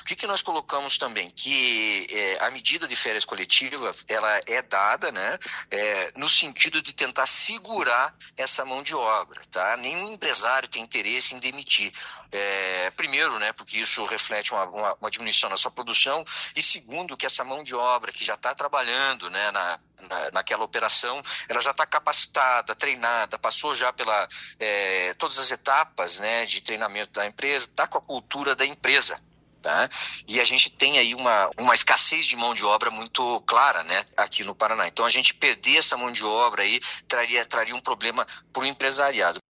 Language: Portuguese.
que nós colocamos também? Que a medida de férias coletiva, ela é dada, né, no sentido de tentar segurar essa mão de obra, tá? Nenhum empresário tem interesse em demitir. Primeiro, né, porque isso reflete uma diminuição na sua produção, e segundo, que essa mão de obra que já está trabalhando, né, naquela operação, ela já está capacitada, treinada, passou já pela todas as etapas, né, de treinamento da empresa, está com a cultura da empresa. Tá? E a gente tem aí uma escassez de mão de obra muito clara, né, aqui no Paraná. Então a gente perder essa mão de obra aí traria um problema para o empresariado.